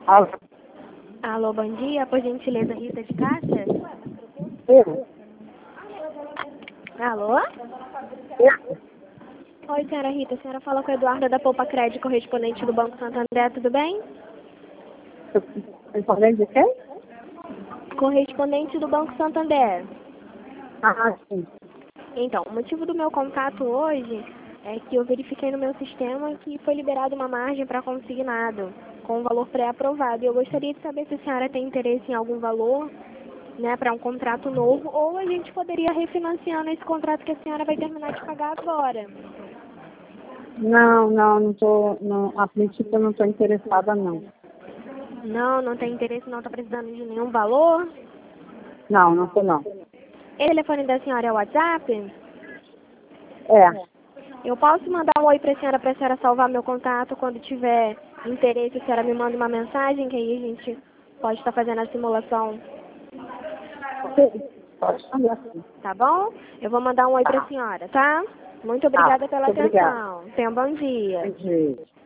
Alô? Alô, bom dia. Por gentileza, Rita de Cássia? Eu? Alô? Oi, senhora Rita. A senhora fala com a Eduarda da Poupa Crédito, correspondente do Banco Santander. Tudo bem? Correspondente de quem? Correspondente do Banco Santander. Ah, sim. Então, o motivo do meu contato hoje é que eu verifiquei no meu sistema que foi liberada uma margem para consignado, com um valor pré-aprovado. E eu gostaria de saber se a senhora tem interesse em algum valor, né, para um contrato novo, ou a gente poderia refinanciar esse contrato que a senhora vai terminar de pagar agora. Não tô, não, a princípio eu não estou interessada, não. Não tem interesse, não está precisando de nenhum valor. Não tô, não. O telefone da senhora é o WhatsApp? É, Eu posso mandar um oi para a senhora salvar meu contato quando tiver interesse, a senhora me manda uma mensagem, que aí a gente pode estar fazendo a simulação, pode chamar assim. tá bom? Eu vou mandar um oi para a Tá, senhora, tá? Muito tá. obrigada pela Muito obrigada. atenção. Tenha um bom dia. Beijo.